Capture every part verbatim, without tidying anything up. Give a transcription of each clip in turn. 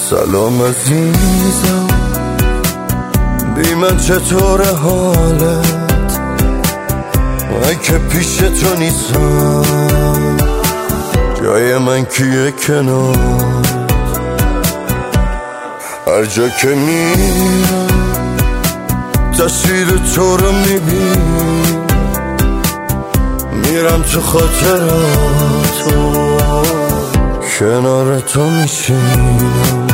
سلام عزیزم، بی من چطور حالت؟ من که پیش تو نیستم، جای من کیه کنارت؟ هر جا که میرم تصویر تو رو میبینم، میرم تو خاطراتو، کنار تو میشینم،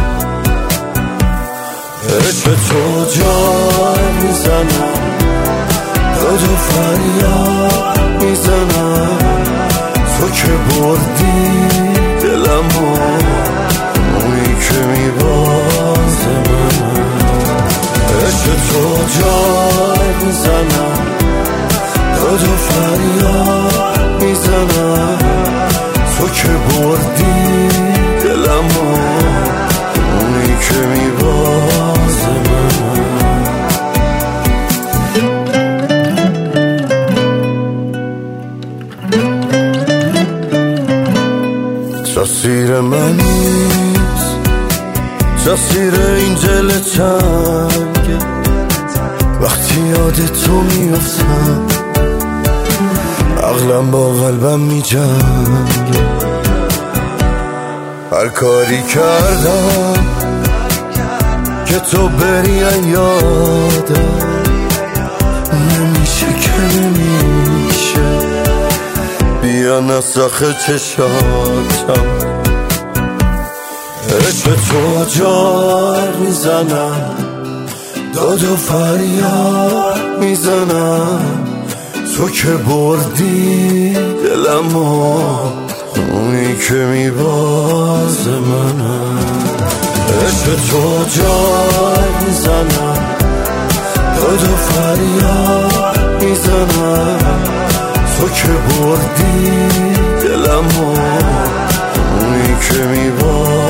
عشق تو جای میزنم، داد و فریاد میزنم، تو که بردی دلمو، اونی که میبازه من. عشق تو جای میزنم، داد و فریاد میزنم، تو که بردی دلمو، اونی که میبازه من. تأثیر من نیست، تأثیر این دل تنگه، وقتی یاد تو میفتم عقلم با قلبم میجنگه. هر کاری کردم که تو بری یادم، نمیشه که نمیشه، بیا نسخ چشاتم. عشق تو جار میزنم، داد و فریاد میزنم، تو که بردی دلمو، اونی که میبازه منم. عشق تو جای میزنم، داد و فریاد میزنم، تو که بردی دلمو، اونی که میبازه